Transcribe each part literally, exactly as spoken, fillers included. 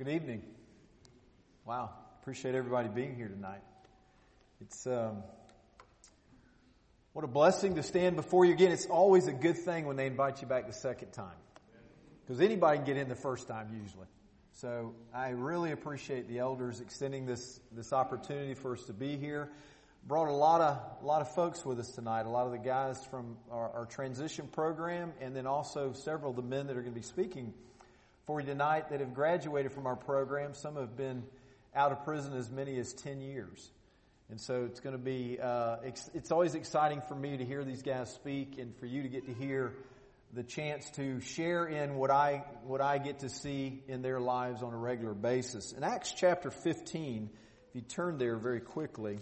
Good evening. Wow, appreciate everybody being here tonight. It's um, what a blessing to stand before you again. It's always a good thing when they invite you back the second time, because anybody can get in the first time usually. So I really appreciate the elders extending this this opportunity for us to be here. Brought a lot of a lot of folks with us tonight. A lot of the guys from our, our transition program, and then also several of the men that are going to be speaking for you tonight that have graduated from our program. Some have been out of prison as many as ten years. And so it's going to be, uh, ex- it's always exciting for me to hear these guys speak and for you to get to hear the chance to share in what I, what I get to see in their lives on a regular basis. In Acts chapter fifteen, if you turn there very quickly,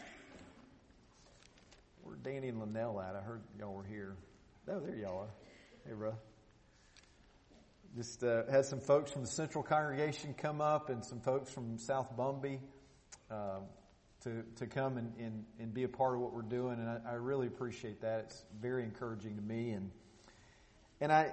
where's Danny and Linnell at? I heard y'all were here. Oh, there y'all are. Hey, bro. Just uh, had some folks from the Central Congregation come up and some folks from South Bumby uh, to to come and, and, and be a part of what we're doing, and I, I really appreciate that. It's very encouraging to me. And and I,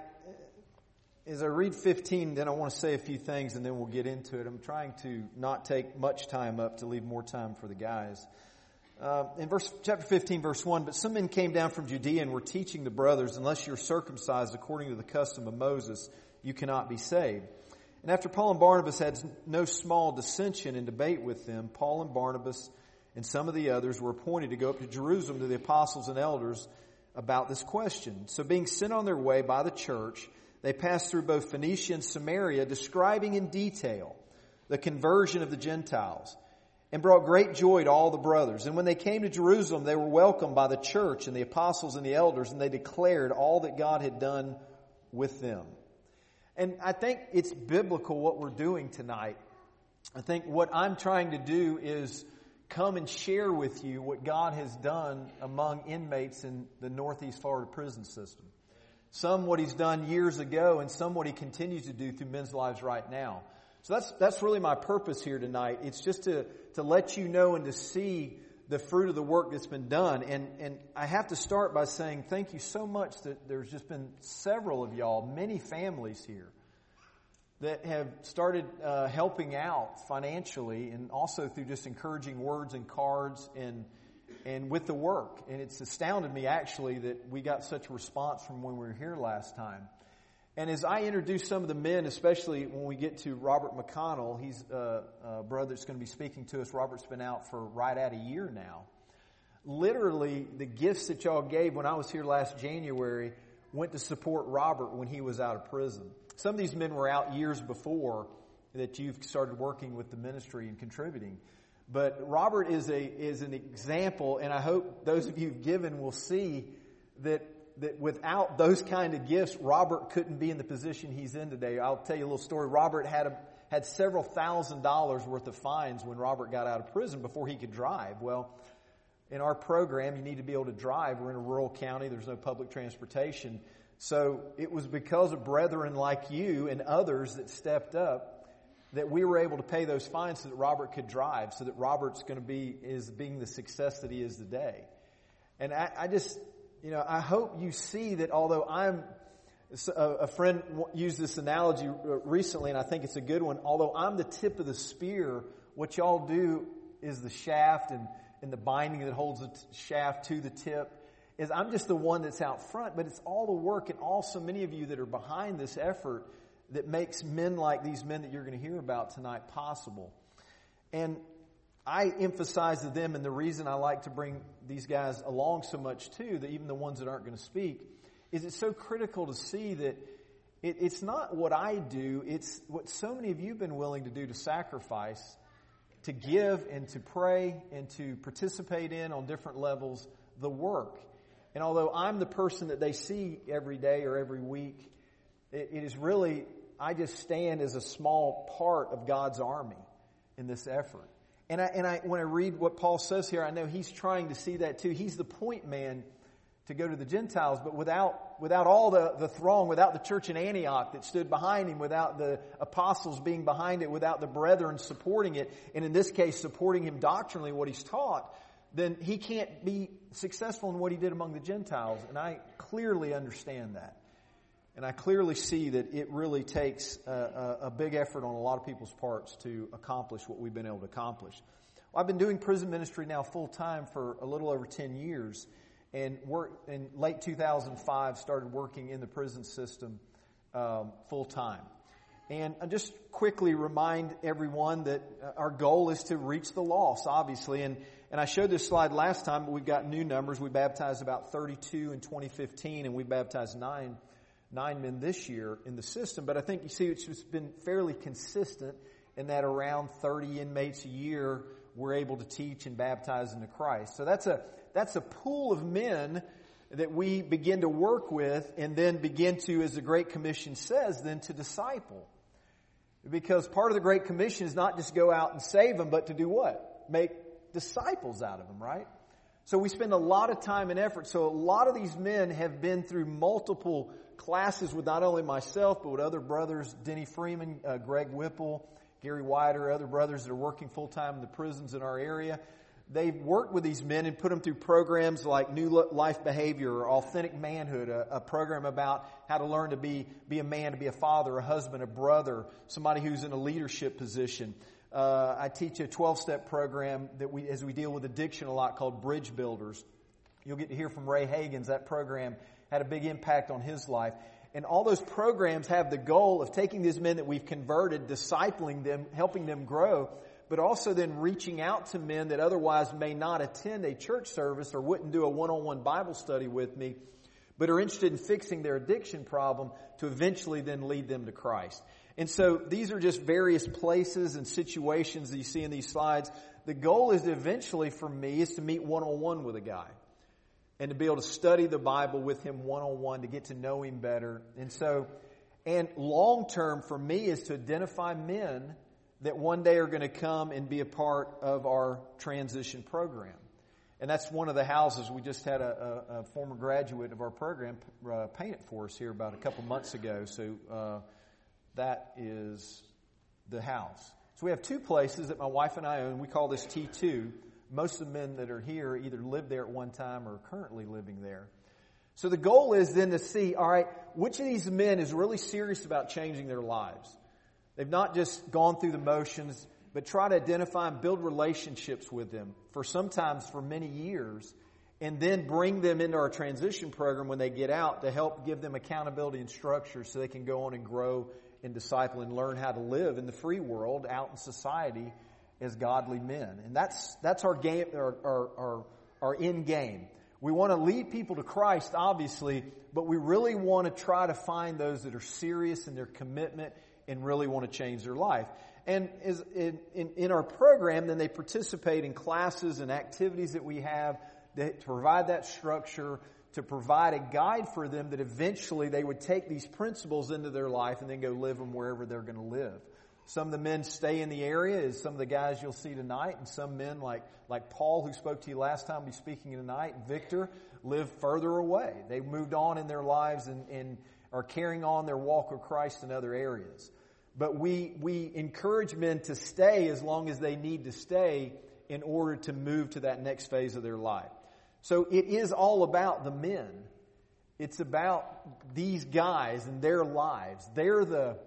as I read fifteen, then I want to say a few things, and then we'll get into it. I'm trying to not take much time up to leave more time for the guys. Uh, in verse chapter fifteen, verse one, but some men came down from Judea and were teaching the brothers, unless you're circumcised according to the custom of Moses, you cannot be saved. And after Paul and Barnabas had no small dissension and debate with them, Paul and Barnabas and some of the others were appointed to go up to Jerusalem to the apostles and elders about this question. So being sent on their way by the church, they passed through both Phoenicia and Samaria, describing in detail the conversion of the Gentiles, and brought great joy to all the brothers. And when they came to Jerusalem, they were welcomed by the church and the apostles and the elders, and they declared all that God had done with them. And I think it's biblical what we're doing tonight. I think what I'm trying to do is come and share with you what God has done among inmates in the Northeast Florida prison system. Some what He's done years ago, and some what He continues to do through men's lives right now. So that's that's really my purpose here tonight. It's just to, to let you know and to see the fruit of the work that's been done. And, and I have to start by saying thank you so much that there's just been several of y'all, many families here, that have started uh, helping out financially and also through just encouraging words and cards and and with the work. And it's astounded me actually that we got such a response from when we were here last time. And as I introduce some of the men, especially when we get to Robert McConnell, he's a, a brother that's going to be speaking to us. Robert's been out for right at a year now. Literally, the gifts that y'all gave when I was here last January went to support Robert when he was out of prison. Some of these men were out years before that you've started working with the ministry and contributing. But Robert is a is an example, and I hope those of you who've given will see that that without those kind of gifts, Robert couldn't be in the position he's in today. I'll tell you a little story. Robert had a, had several thousand dollars worth of fines when Robert got out of prison before he could drive. Well, in our program, you need to be able to drive. We're in a rural county. There's no public transportation. So it was because of brethren like you and others that stepped up that we were able to pay those fines so that Robert could drive, so that Robert's going to be, is being the success that he is today. And I, I just... You know, I hope you see that although I'm, a friend used this analogy recently, and I think it's a good one, although I'm the tip of the spear, what y'all do is the shaft and, and the binding that holds the shaft to the tip, is I'm just the one that's out front, but it's all the work and also many of you that are behind this effort that makes men like these men that you're going to hear about tonight possible. And I emphasize to them, and the reason I like to bring these guys along so much too, that even the ones that aren't going to speak, is it's so critical to see that it, it's not what I do, it's what so many of you have been willing to do to sacrifice, to give and to pray and to participate in on different levels the work. And although I'm the person that they see every day or every week, it, it is really, I just stand as a small part of God's army in this effort. And I, and I, when I read what Paul says here, I know he's trying to see that too. He's the point man to go to the Gentiles, but without, without all the, the throng, without the church in Antioch that stood behind him, without the apostles being behind it, without the brethren supporting it, and in this case supporting him doctrinally, what he's taught, then he can't be successful in what he did among the Gentiles. And I clearly understand that. And I clearly see that it really takes a, a, a big effort on a lot of people's parts to accomplish what we've been able to accomplish. Well, I've been doing prison ministry now full time for a little over ten years, and work, in late two thousand five started working in the prison system um, full time. And I just quickly remind everyone that our goal is to reach the lost, obviously. And, and I showed this slide last time, but we've got new numbers. We baptized about thirty-two in twenty fifteen, and we baptized nine nine men this year in the system. But I think you see it's just been fairly consistent in that around thirty inmates a year we're able to teach and baptize into Christ. So that's a that's a pool of men that we begin to work with and then begin to, as the Great Commission says, then to disciple. Because part of the Great Commission is not just go out and save them, but to do what? Make disciples out of them, right? So we spend a lot of time and effort. So a lot of these men have been through multiple classes with not only myself, but with other brothers, Denny Freeman, uh, Greg Whipple, Gary Wider, other brothers that are working full-time in the prisons in our area. They've worked with these men and put them through programs like New Life Behavior or Authentic Manhood, a, a program about how to learn to be, be a man, to be a father, a husband, a brother, somebody who's in a leadership position. Uh, I teach a twelve-step program that we, as we deal with addiction a lot, called Bridge Builders. You'll get to hear from Ray Hagins. That program had a big impact on his life. And all those programs have the goal of taking these men that we've converted, discipling them, helping them grow, but also then reaching out to men that otherwise may not attend a church service or wouldn't do a one-on-one Bible study with me, but are interested in fixing their addiction problem to eventually then lead them to Christ. And so these are just various places and situations that you see in these slides. The goal is to eventually, for me, is to meet one-on-one with a guy and to be able to study the Bible with him one-on-one, to get to know him better. And so, and long-term for me is to identify men that one day are going to come and be a part of our transition program. And that's one of the houses. We just had a, a, a former graduate of our program uh, paint it for us here about a couple months ago. So uh, that is the house. So we have two places that my wife and I own. We call this T two. Most of the men that are here either lived there at one time or are currently living there. So the goal is then to see, all right, which of these men is really serious about changing their lives? They've not just gone through the motions, but try to identify and build relationships with them for sometimes for many years, and then bring them into our transition program when they get out to help give them accountability and structure so they can go on and grow and disciple and learn how to live in the free world out in society as godly men. And that's that's our game, our, our, our, our end game. We want to lead people to Christ, obviously, but we really want to try to find those that are serious in their commitment and really want to change their life. And is in, in, in our program, then they participate in classes and activities that we have that, to provide that structure, to provide a guide for them that eventually they would take these principles into their life and then go live them wherever they're going to live. Some of the men stay in the area, as some of the guys you'll see tonight, and some men like, like Paul, who spoke to you last time, will be speaking tonight, Victor, live further away. They've moved on in their lives and, and are carrying on their walk with Christ in other areas. But we, we encourage men to stay as long as they need to stay in order to move to that next phase of their life. So it is all about the men. It's about these guys and their lives. They're the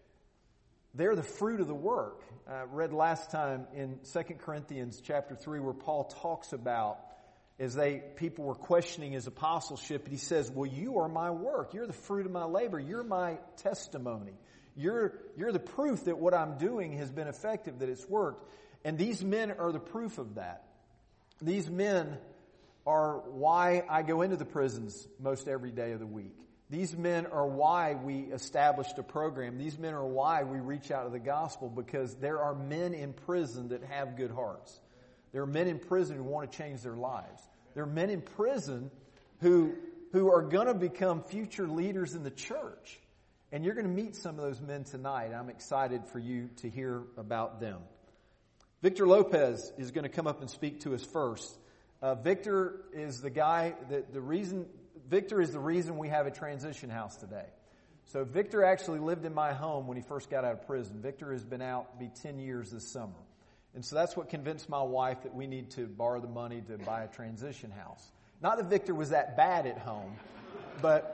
They're the fruit of the work. I read last time in Second Corinthians chapter three where Paul talks about as they people were questioning his apostleship, and he says, well, you are my work. You're the fruit of my labor. You're my testimony. You're, you're the proof that what I'm doing has been effective, that it's worked. And these men are the proof of that. These men are why I go into the prisons most every day of the week. These men are why we established a program. These men are why we reach out to the gospel, because there are men in prison that have good hearts. There are men in prison who want to change their lives. There are men in prison who, who are going to become future leaders in the church. And you're going to meet some of those men tonight. I'm excited for you to hear about them. Victor Lopez is going to come up and speak to us first. Uh, Victor is the guy that the reason... Victor is the reason we have a transition house today. So Victor actually lived in my home when he first got out of prison. Victor has been out be ten years this summer. And so that's what convinced my wife that we need to borrow the money to buy a transition house. Not that Victor was that bad at home, but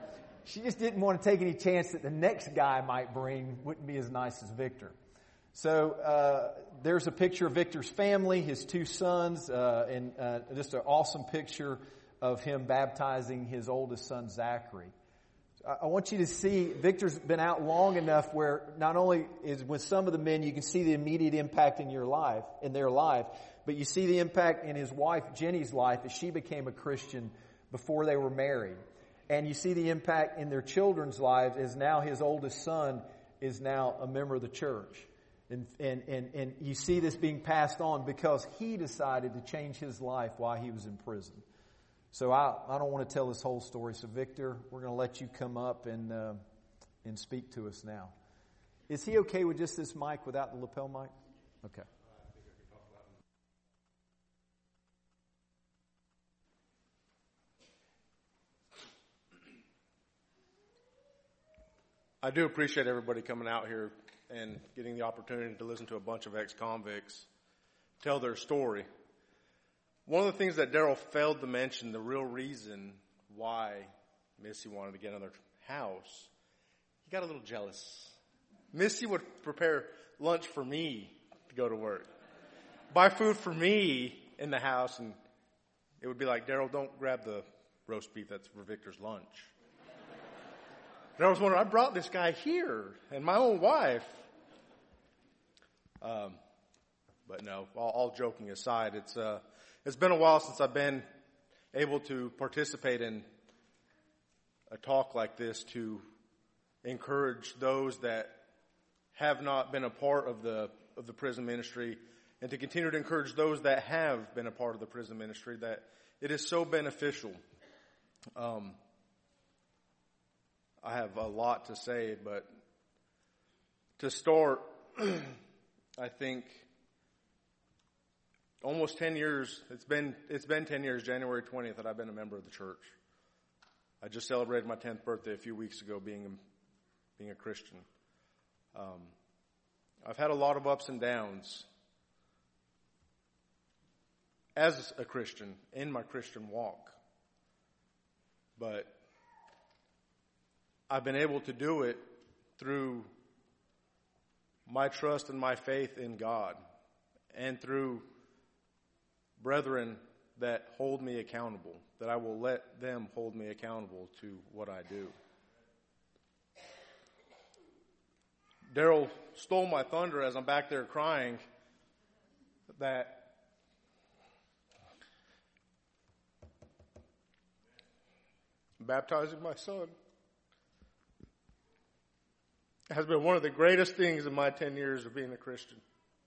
she just didn't want to take any chance that the next guy I might bring wouldn't be as nice as Victor. So uh, there's a picture of Victor's family, his two sons, uh, and uh, just an awesome picture of him baptizing his oldest son, Zachary. I want you to see, Victor's been out long enough where not only is with some of the men you can see the immediate impact in your life, in their life, but you see the impact in his wife, Jenny's life, as she became a Christian before they were married. And you see the impact in their children's lives as now his oldest son is now a member of the church. And, and, and, and you see this being passed on because he decided to change his life while he was in prison. So I, I don't want to tell this whole story. So Victor, we're going to let you come up and uh, and speak to us now. Is he okay with just this mic without the lapel mic? Okay. I do appreciate everybody coming out here and getting the opportunity to listen to a bunch of ex-convicts tell their story. One of the things that Daryl failed to mention, the real reason why Missy wanted to get in their house, he got a little jealous. Missy would prepare lunch for me to go to work, buy food for me in the house, and it would be like, Daryl, don't grab the roast beef, that's for Victor's lunch. And I was wondering, I brought this guy here and my own wife. Um, but no, all, all joking aside, it's uh, it's been a while since I've been able to participate in a talk like this to encourage those that have not been a part of the of the prison ministry, and to continue to encourage those that have been a part of the prison ministry, that it is so beneficial. Um, I have a lot to say, but to start, I think almost ten years, it's been, it's been ten years, January twentieth, that I've been a member of the church. I just celebrated my tenth birthday a few weeks ago being a, being a Christian. Um, I've had a lot of ups and downs as a Christian, in my Christian walk. But I've been able to do it through my trust and my faith in God, and through brethren that hold me accountable, that I will let them hold me accountable to what I do. Daryl stole my thunder as I'm back there crying that baptizing my son has been one of the greatest things in my ten years of being a Christian.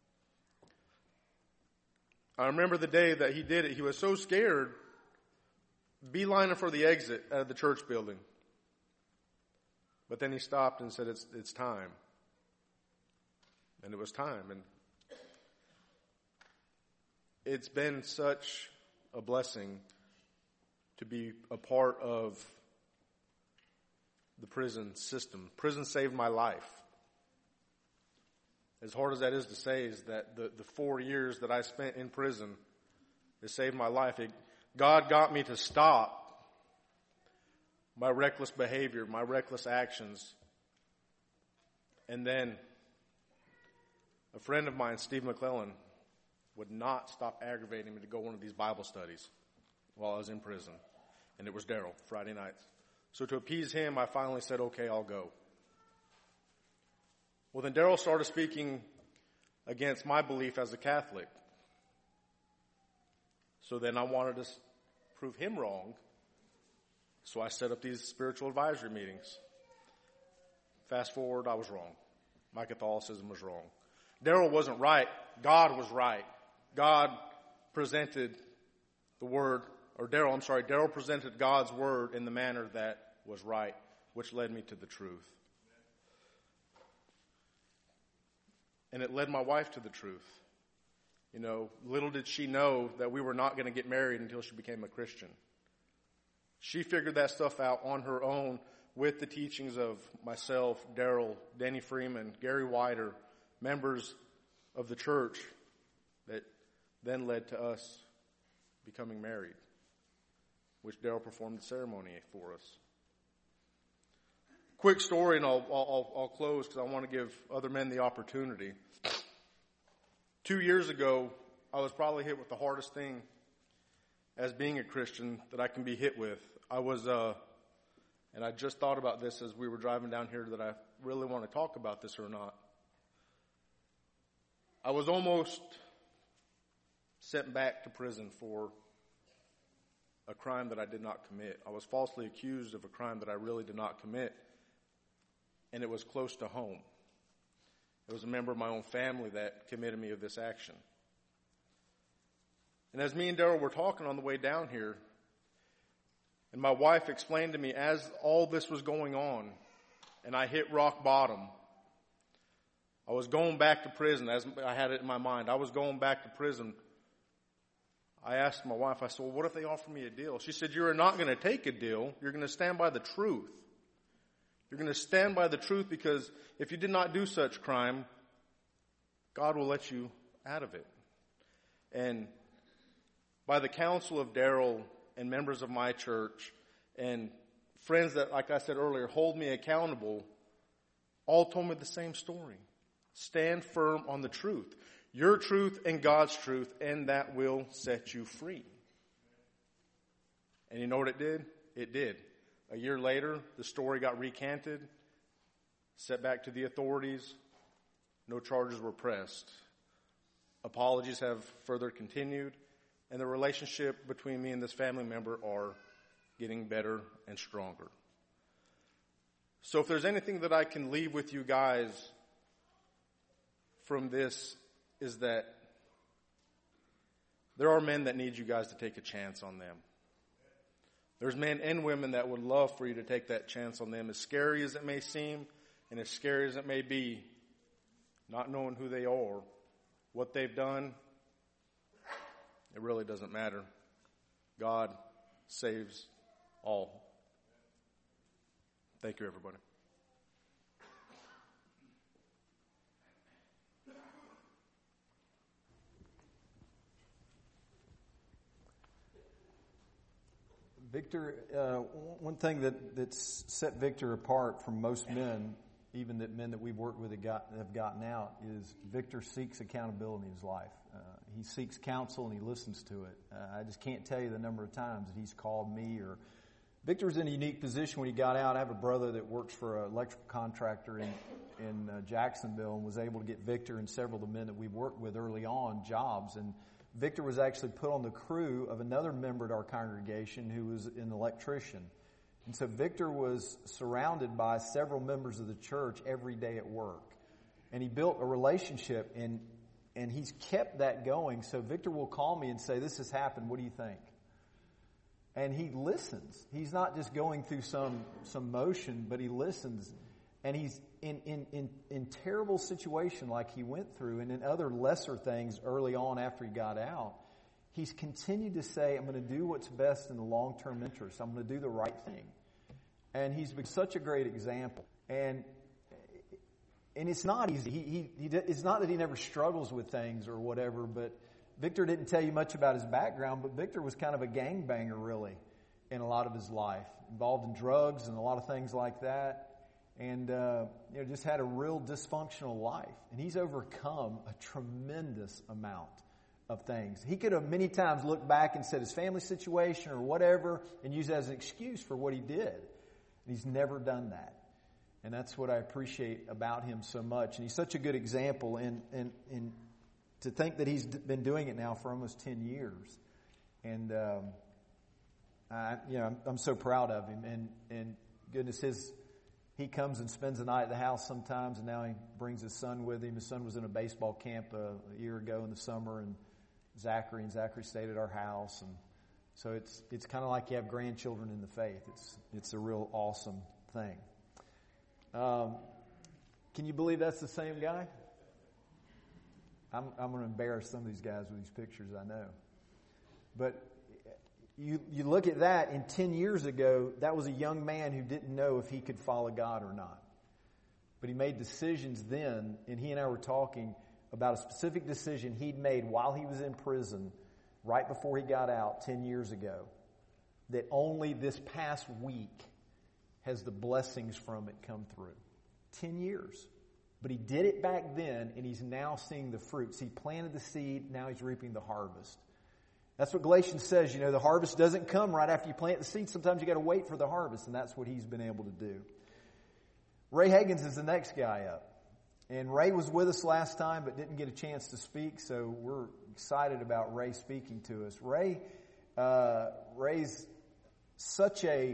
I remember the day that he did it. He was so scared, beelining for the exit out of the church building. But then he stopped and said, it's, it's time. And it was time. And it's been such a blessing to be a part of the prison system. Prison saved my life. As hard as that is to say, is that the, the four years that I spent in prison, it saved my life. It, God got me to stop my reckless behavior, my reckless actions. And then a friend of mine, Steve McClellan, would not stop aggravating me to go one of these Bible studies while I was in prison. And it was Daryl, Friday nights. So to appease him, I finally said, okay, I'll go. Well, then Daryl started speaking against my belief as a Catholic. So then I wanted to prove him wrong. So I set up these spiritual advisory meetings. Fast forward, I was wrong. My Catholicism was wrong. Daryl wasn't right. God was right. God presented the word, or Daryl, I'm sorry, Daryl presented God's word in the manner that was right, which led me to the truth. And it led my wife to the truth. You know, little did she know that we were not going to get married until she became a Christian. She figured that stuff out on her own with the teachings of myself, Daryl, Danny Freeman, Gary Wider, members of the church that then led to us becoming married, which Daryl performed the ceremony for us. quick story, and I'll, I'll, I'll close because I want to give other men the opportunity. Two years ago, I was probably hit with the hardest thing as being a Christian that I can be hit with. I was, uh, and I just thought about this as we were driving down here, that I really want to talk about this or not. I was almost sent back to prison for a crime that I did not commit. I was falsely accused of a crime that I really did not commit, and it was close to home. It was a member of my own family that committed me of this action. And as me and Daryl were talking on the way down here, and my wife explained to me as all this was going on, and I hit rock bottom, I was going back to prison, as I had it in my mind. I was going back to prison. I asked my wife, I said, well, what if they offer me a deal? She said, you're not going to take a deal. You're going to stand by the truth. You're going to stand by the truth, because if you did not do such crime, God will let you out of it. And by the counsel of Daryl and members of my church and friends that, like I said earlier, hold me accountable, all told me the same story. Stand firm on the truth. Your truth and God's truth, and that will set you free. And you know what it did? It did. A year later, the story got recanted, sent back to the authorities. No charges were pressed. Apologies have further continued, and the relationship between me and this family member are getting better and stronger. So if there's anything that I can leave with you guys from this, is that there are men that need you guys to take a chance on them. There's men and women that would love for you to take that chance on them, as scary as it may seem and as scary as it may be, not knowing who they are, what they've done. It really doesn't matter. God saves all. Thank you, everybody. Victor, uh, one thing that, that's set Victor apart from most men, even that men that we've worked with have, got, have gotten out, is Victor seeks accountability in his life. Uh, he seeks counsel and he listens to it. Uh, I just can't tell you the number of times that he's called me. Or Victor's in a unique position when he got out. I have a brother that works for an electrical contractor in, in uh, Jacksonville, and was able to get Victor and several of the men that we've worked with early on jobs. And Victor was actually put on the crew of another member at our congregation who was an electrician. And so Victor was surrounded by several members of the church every day at work. And he built a relationship, and and he's kept that going. So Victor will call me and say, this has happened, what do you think? And he listens. He's not just going through some some motion, but he listens. And he's in, in, in, in terrible situation like he went through, and in other lesser things early on after he got out, he's continued to say, I'm going to do what's best in the long-term interest. I'm going to do the right thing. And he's been such a great example. And and it's not easy. He, he, he It's not that he never struggles with things or whatever, but Victor didn't tell you much about his background, but Victor was kind of a gangbanger, really, in a lot of his life, involved in drugs and a lot of things like that. And, uh, you know, just had a real dysfunctional life. And he's overcome a tremendous amount of things. He could have many times looked back and said his family situation or whatever and used it as an excuse for what he did. And he's never done that. And that's what I appreciate about him so much. And he's such a good example. And, and, and to think that he's been doing it now for almost ten years. And, um, I, you know, I'm, I'm so proud of him. And, and goodness, his... He comes and spends the night at the house sometimes, and now he brings his son with him. His son was in a baseball camp uh, a year ago in the summer, and Zachary and Zachary stayed at our house. And so it's it's kind of like you have grandchildren in the faith. It's it's a real awesome thing. Um, can you believe that's the same guy? I'm I'm going to embarrass some of these guys with these pictures, I know. But You you look at that, and ten years ago, that was a young man who didn't know if he could follow God or not. But he made decisions then, and he and I were talking about a specific decision he'd made while he was in prison, right before he got out ten years ago, that only this past week has the blessings from it come through. Ten years. But he did it back then, and he's now seeing the fruits. He planted the seed, now he's reaping the harvest. That's what Galatians says. You know, the harvest doesn't come right after you plant the seed. Sometimes you got to wait for the harvest, and that's what he's been able to do. Ray Higgins is the next guy up. And Ray was with us last time, but didn't get a chance to speak, so we're excited about Ray speaking to us. Ray, uh, Ray's such a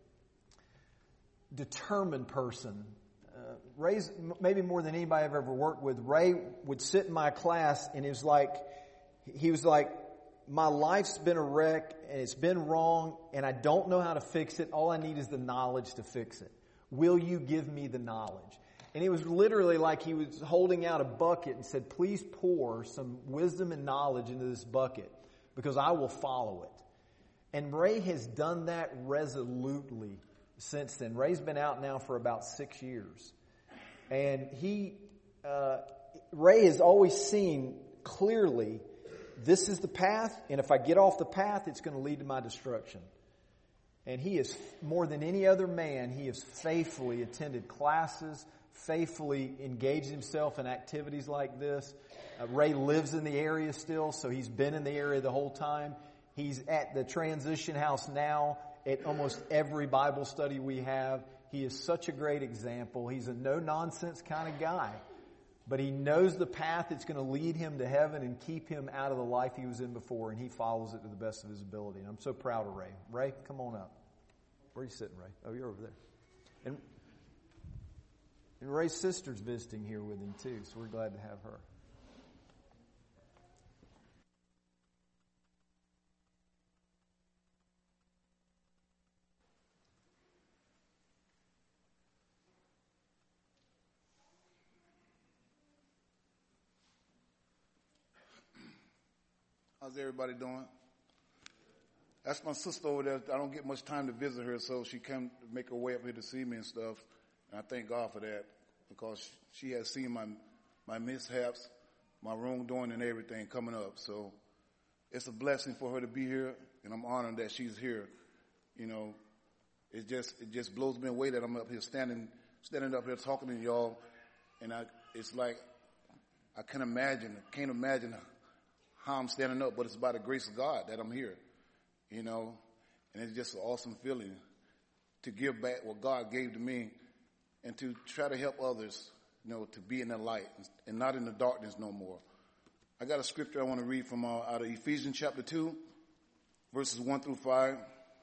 determined person. Uh, Ray's maybe more than anybody I've ever worked with. Ray would sit in my class, and it was like, he was like, my life's been a wreck, and it's been wrong, and I don't know how to fix it. All I need is the knowledge to fix it. Will you give me the knowledge? And it was literally like he was holding out a bucket and said, please pour some wisdom and knowledge into this bucket, because I will follow it. And Ray has done that resolutely since then. Ray's been out now for about six years. And he, uh, Ray has always seen clearly, this is the path, and if I get off the path, it's going to lead to my destruction. And he is, more than any other man, he has faithfully attended classes, faithfully engaged himself in activities like this. Uh, Ray lives in the area still, so he's been in the area the whole time. He's at the transition house now at almost every Bible study we have. He is such a great example. He's a no-nonsense kind of guy. But he knows the path that's going to lead him to heaven and keep him out of the life he was in before, and he follows it to the best of his ability. And I'm so proud of Ray. Ray, come on up. Where are you sitting, Ray? Oh, you're over there. And, and Ray's sister's visiting here with him, too, so we're glad to have her. How's everybody doing? That's my sister over there. I don't get much time to visit her, so she came to make her way up here to see me and stuff. And I thank God for that, because she has seen my my mishaps, my wrongdoing, and everything coming up. So it's a blessing for her to be here, and I'm honored that she's here. You know, it just it just blows me away that I'm up here standing standing up here talking to y'all, and I it's like I can't imagine can't imagine how I'm standing up, but it's by the grace of God that I'm here, you know, and it's just an awesome feeling to give back what God gave to me and to try to help others, you know, to be in the light and not in the darkness no more. I got a scripture I want to read from uh, out of Ephesians chapter two, verses one through five.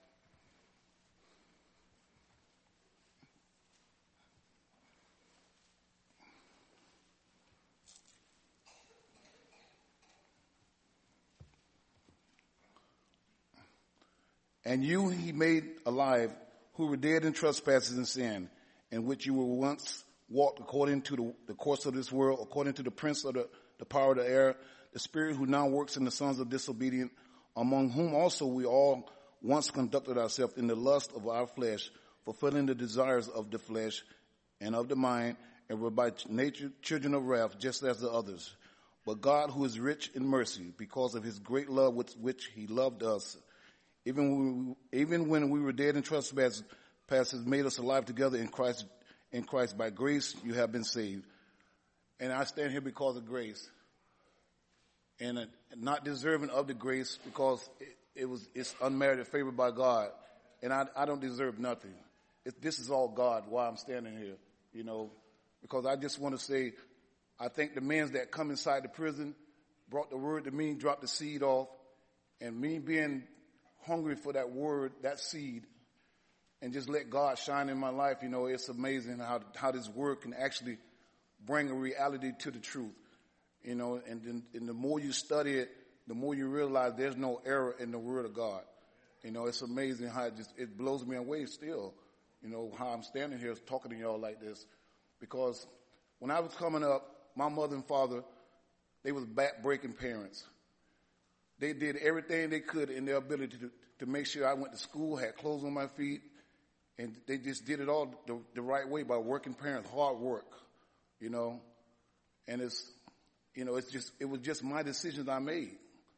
And you he made alive, who were dead in trespasses and sin, in which you were once walked according to the, the course of this world, according to the prince of the, the power of the air, the spirit who now works in the sons of disobedience, among whom also we all once conducted ourselves in the lust of our flesh, fulfilling the desires of the flesh and of the mind, and were by nature children of wrath, just as the others. But God, who is rich in mercy, because of his great love with which he loved us, Even when, we, even when we were dead in trespasses, made us alive together in Christ. In Christ, by grace you have been saved. And I stand here because of grace, and uh, not deserving of the grace, because it, it was it's unmerited favor by God, and I, I don't deserve nothing. It, this is all God. Why I'm standing here, you know, because I just want to say, I think the men that come inside the prison brought the word to me, dropped the seed off, and me being hungry for that word, that seed, and just let God shine in my life. You know, it's amazing how how this word can actually bring a reality to the truth. You know, and, then, and the more you study it, the more you realize there's no error in the word of God. You know, it's amazing how it just, it blows me away still, you know, how I'm standing here talking to y'all like this. Because when I was coming up, my mother and father, they was back-breaking parents. They did everything they could in their ability to, to make sure I went to school, had clothes on my feet, and they just did it all the, the right way by working parents, hard work, you know. And it's, you know, it's just, it was just my decisions I made.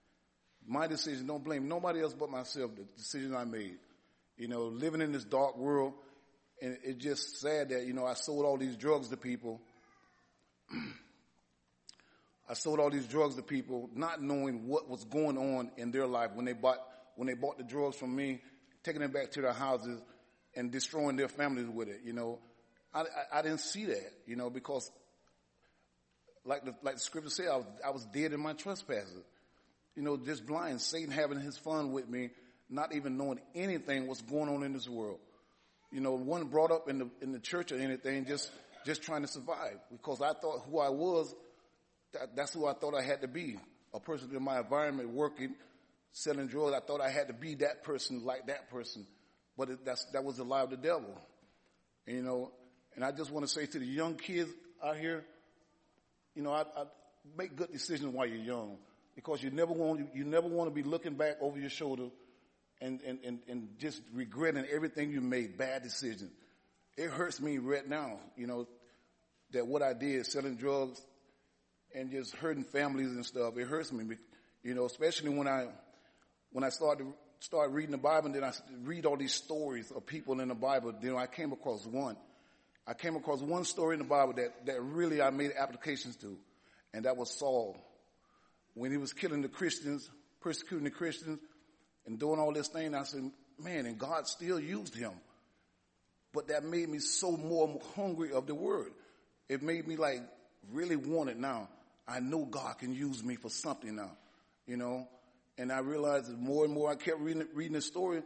My decision, don't blame nobody else but myself, the decision I made. You know, living in this dark world, and it's just sad that, you know, I sold all these drugs to people. I sold all these drugs to people not knowing what was going on in their life when they bought, when they bought the drugs from me, taking them back to their houses and destroying their families with it, you know. I, I, I didn't see that, you know, because like the, like the scripture said, I was, I was dead in my trespasses. You know, just blind, Satan having his fun with me, not even knowing anything what's going on in this world. You know, one brought up in the in the church or anything, just just trying to survive, because I thought who I was, that, that's who I thought I had to be. A person in my environment working, selling drugs, I thought I had to be that person, like that person. But it, that's, that was the lie of the devil. And, you know, and I just want to say to the young kids out here, you know, I, I make good decisions while you're young, because you never want you never want to be looking back over your shoulder and, and, and, and just regretting everything you made, bad decisions. It hurts me right now, you know, that what I did, selling drugs and just hurting families and stuff, it hurts me, you know, especially when I when I started start reading the Bible, and then I read all these stories of people in the Bible. You know, I came across one. I came across one story in the Bible that, that really I made applications to, and that was Saul. When he was killing the Christians, persecuting the Christians, and doing all this thing, I said, man, and God still used him. But that made me so more hungry of the word. It made me like really want it now. I know God can use me for something now, you know. And I realized that more and more I kept reading, reading the story.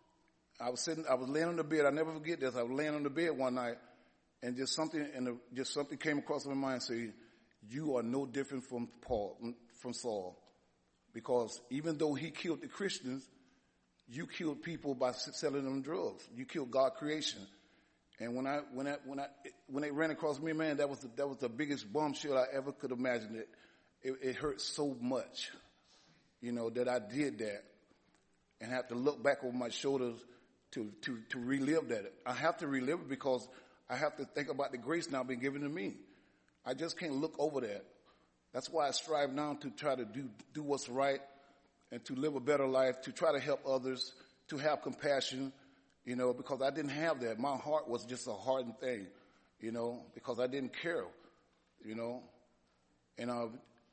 I was sitting, I was laying on the bed. I never forget this. I was laying on the bed one night, and just something, and the, just something came across my mind. Saying, "You are no different from Paul, from Saul, because even though he killed the Christians, you killed people by selling them drugs. You killed God's creation." And when I, when I, when I, when it ran across me, man, that was the, that was the biggest bombshell I ever could imagine. It, it, it hurt so much, you know, that I did that, and have to look back over my shoulders to, to, to relive that. I have to relive it because I have to think about the grace now being given to me. I just can't look over that. That's why I strive now to try to do, do what's right and to live a better life, to try to help others, to have compassion, you know, because I didn't have that. My heart was just a hardened thing, you know, because I didn't care, you know. And uh,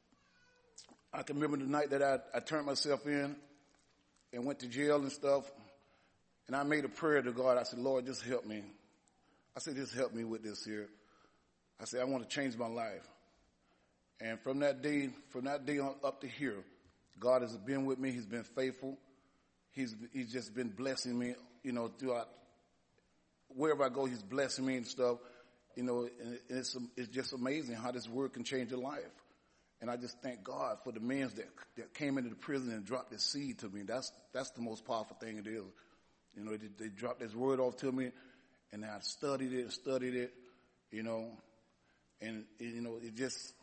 I can remember the night that I, I turned myself in and went to jail and stuff, and I made a prayer to God. I said, Lord, just help me. I said, just help me with this here. I said, I want to change my life. And from that day, from that day on up to here, God has been with me. He's been faithful. He's he's just been blessing me, you know, throughout. Wherever I go, he's blessing me and stuff, you know, and it's it's just amazing how this word can change your life. And I just thank God for the men that that came into the prison and dropped this seed to me. That's that's the most powerful thing it is. You know, they, they dropped this word off to me, and I studied it, studied it, you know, and, you know, it just,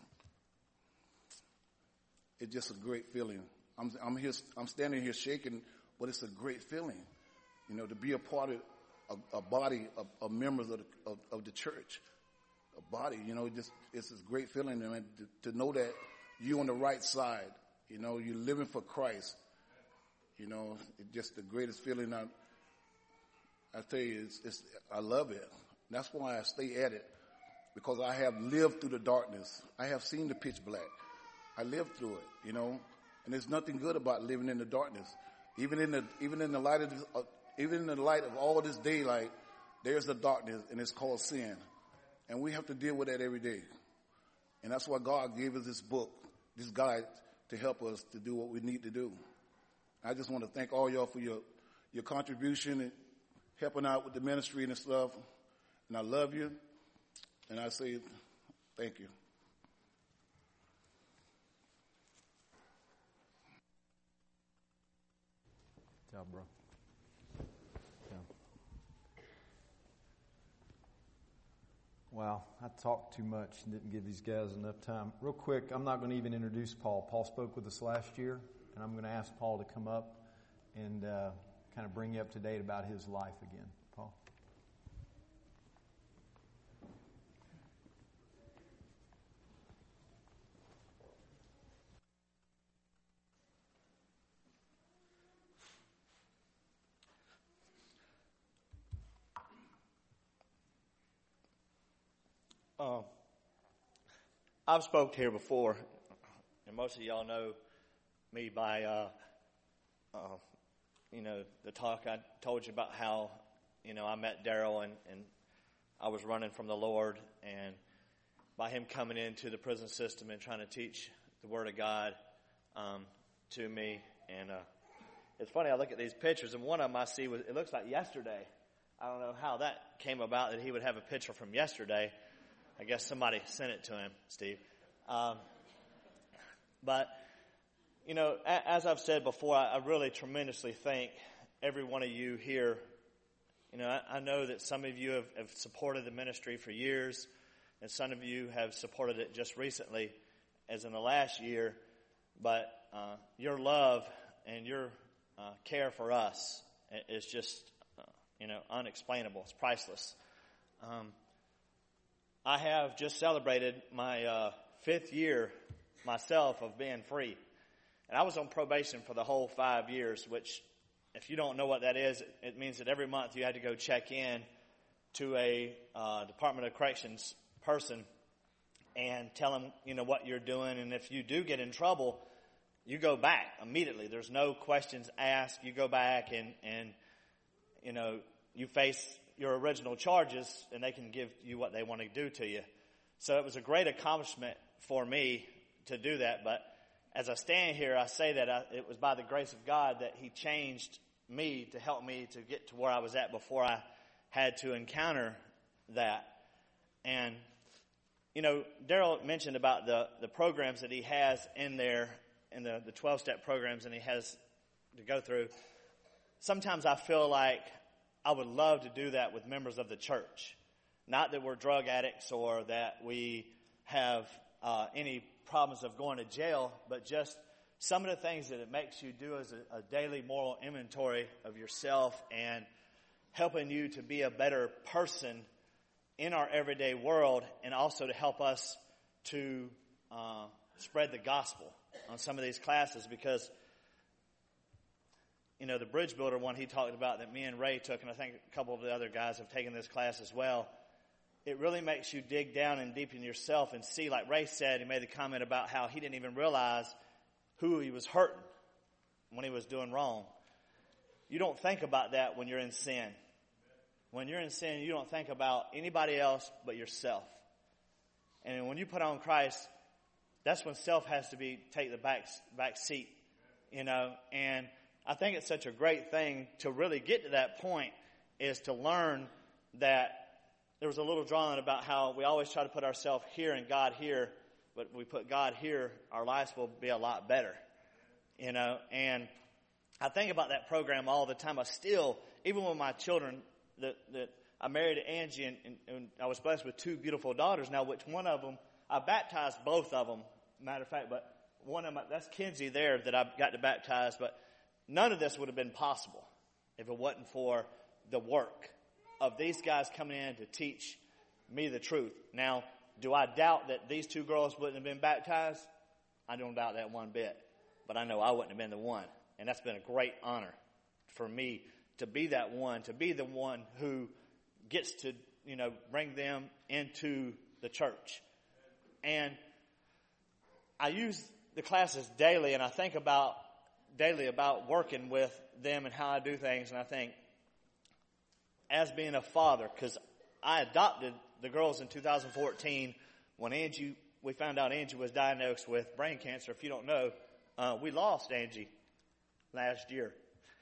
it's just a great feeling. I'm, I'm here, I'm standing here shaking, but it's a great feeling, you know, to be a part of a, a body of, of members of the, of, of the church, a body, you know, just, it's this great feeling, and to, to know that you're on the right side, you know, you're living for Christ, you know, it's just the greatest feeling. I, I tell you, it's, it's, I love it. That's why I stay at it, because I have lived through the darkness. I have seen the pitch black. I lived through it, you know, and there's nothing good about living in the darkness. Even in the even in the light of uh, even in the light of all this daylight, there's a darkness, and it's called sin, and we have to deal with that every day. And that's why God gave us this book, this guide, to help us to do what we need to do. I just want to thank all y'all for your your contribution and helping out with the ministry and stuff. And I love you. And I say thank you. Tell, bro. Tell. Wow, I talked too much and didn't give these guys enough time. Real quick, I'm not going to even introduce Paul. Paul spoke with us last year, and I'm going to ask Paul to come up and uh, kind of bring you up to date about his life again. Paul? Uh, I've spoke here before, and most of y'all know me by, uh, uh, you know, the talk I told you about how, you know, I met Daryl and, and I was running from the Lord, and by him coming into the prison system and trying to teach the Word of God um, to me. And uh, it's funny, I look at these pictures, and one of them I see, was, it looks like yesterday. I don't know how that came about, that he would have a picture from yesterday. I guess somebody sent it to him, Steve. Um, but, you know, a, as I've said before, I, I really tremendously thank every one of you here. You know, I, I know that some of you have, have supported the ministry for years, and some of you have supported it just recently, as in the last year. But uh, your love and your uh, care for us is just, uh, you know, unexplainable. It's priceless. Um, I have just celebrated my uh, fifth year myself of being free. And I was on probation for the whole five years, which, if you don't know what that is, it, it means that every month you had to go check in to a uh, Department of Corrections person and tell them, you know, what you're doing. And if you do get in trouble, you go back immediately. There's no questions asked. You go back and, and you know, you face your original charges, and they can give you what they want to do to you. So it was a great accomplishment for me to do that. But as I stand here, I say that I, it was by the grace of God that he changed me to help me to get to where I was at before I had to encounter that. And, you know, Daryl mentioned about the, the programs that he has in there, in the, the twelve-step programs, and he has to go through. Sometimes I feel like I would love to do that with members of the church. Not that we're drug addicts or that we have uh, any problems of going to jail, but just some of the things that it makes you do as a, a daily moral inventory of yourself and helping you to be a better person in our everyday world, and also to help us to uh, spread the gospel on some of these classes. Because, you know, the Bridge Builder one he talked about that me and Ray took, and I think a couple of the other guys have taken this class as well, it really makes you dig down and deep in yourself and see, like Ray said, he made the comment about how he didn't even realize who he was hurting when he was doing wrong. You don't think about that when you're in sin. When you're in sin, you don't think about anybody else but yourself. And when you put on Christ, that's when self has to be take the back back seat, you know. And I think it's such a great thing to really get to that point, is to learn that there was a little drawing about how we always try to put ourselves here and God here, but if we put God here, our lives will be a lot better, you know. And I think about that program all the time. I still, even with my children, that, that I married Angie, and, and, and I was blessed with two beautiful daughters. Now, which one of them, I baptized both of them, matter of fact, but one of my, that's Kenzie there that I got to baptize, but none of this would have been possible if it wasn't for the work of these guys coming in to teach me the truth. Now, do I doubt that these two girls wouldn't have been baptized? I don't doubt that one bit, but I know I wouldn't have been the one, and that's been a great honor for me to be that one, to be the one who gets to, you know, bring them into the church. And I use the classes daily, and I think about daily about working with them and how I do things. And I think, as being a father, because I adopted the girls in two thousand fourteen when Angie, we found out Angie was diagnosed with brain cancer. If you don't know, uh, we lost Angie last year.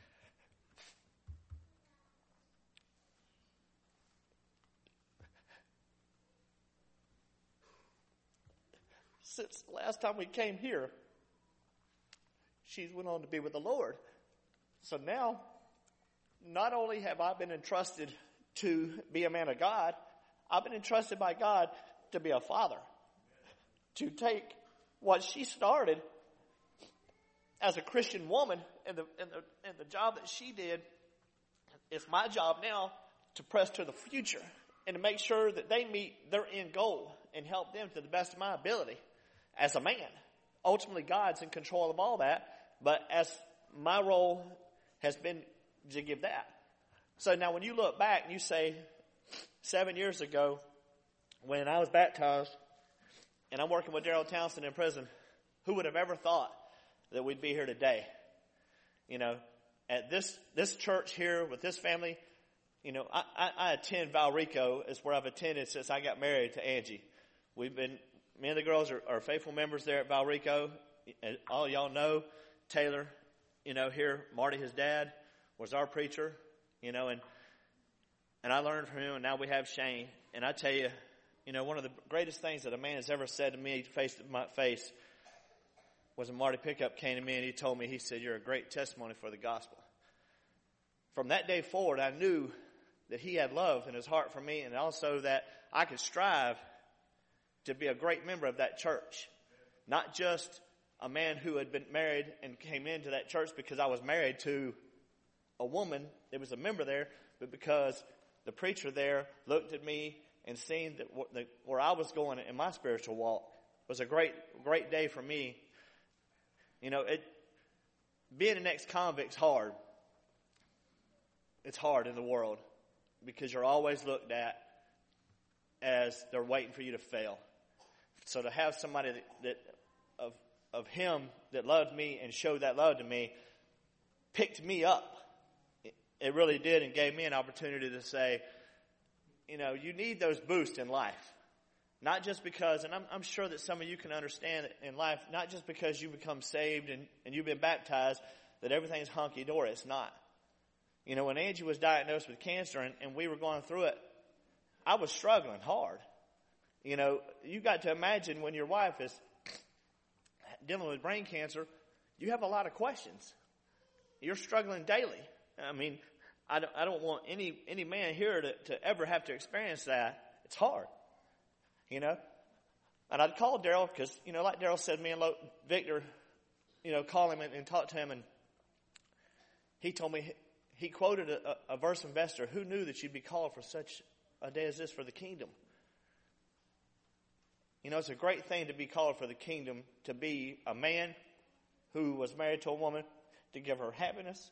Since the last time we came here, she's went on to be with the Lord. So now, not only have I been entrusted to be a man of God, I've been entrusted by God to be a father. To take what she started as a Christian woman and the, and the, and the job that she did, it's my job now to press to the future and to make sure that they meet their end goal and help them to the best of my ability. As a man, ultimately God's in control of all that, but as my role has been to give that. So now when you look back and you say, seven years ago, when I was baptized, and I'm working with Daryl Townsend in prison, who would have ever thought that we'd be here today? You know, at this this church here with this family, you know, I, I, I attend Valrico. It's where I've attended since I got married to Angie. We've been, me and the girls are, are faithful members there at Valrico. And all y'all know Taylor, you know, here, Marty, his dad, was our preacher, you know, and and I learned from him, and now we have Shane. And I tell you, you know, one of the greatest things that a man has ever said to me face to my face was when Marty Pickup came to me and he told me, he said, "You're a great testimony for the gospel." From that day forward, I knew that he had love in his heart for me, and also that I could strive to be a great member of that church. Not just a man who had been married and came into that church because I was married to a woman that was a member there, but because the preacher there looked at me and seen that where I was going in my spiritual walk was a great, great day for me. You know, it, being an ex-convict's hard. It's hard in the world because you're always looked at as they're waiting for you to fail. So to have somebody that, that of of him that loved me and showed that love to me picked me up. It, it really did, and gave me an opportunity to say, you know, you need those boosts in life. Not just because, and I'm, I'm sure that some of you can understand it in life, not just because you become saved and, and you've been baptized, that everything's hunky-dory. It's not. You know, when Angie was diagnosed with cancer and, and we were going through it, I was struggling hard. You know, you got to imagine when your wife is dealing with brain cancer, you have a lot of questions. You're struggling daily. I mean, I don't, I don't want any, any man here to, to ever have to experience that. It's hard, you know. And I'd call Daryl because, you know, like Daryl said, me and Victor, you know, call him and, and talk to him. And he told me, he quoted a, a verse from Esther, "Who knew that you'd be called for such a day as this for the kingdom?" You know, it's a great thing to be called for the kingdom, to be a man who was married to a woman, to give her happiness,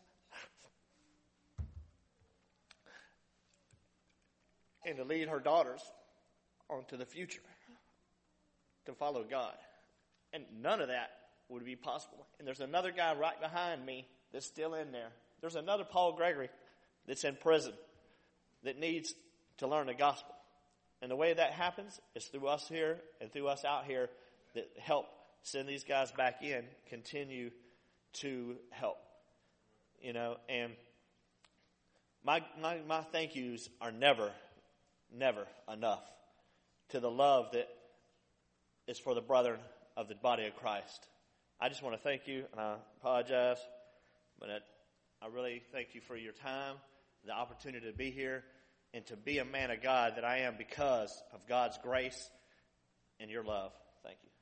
and to lead her daughters onto the future, to follow God. And none of that would be possible. And there's another guy right behind me that's still in there. There's another Paul Gregory that's in prison that needs to learn the gospel. And the way that happens is through us here and through us out here that help send these guys back in, continue to help. You know, and my, my, my thank yous are never, never enough to the love that is for the brethren of the body of Christ. I just want to thank you, and I apologize, but I, I really thank you for your time, the opportunity to be here, and to be a man of God that I am because of God's grace and your love. Thank you.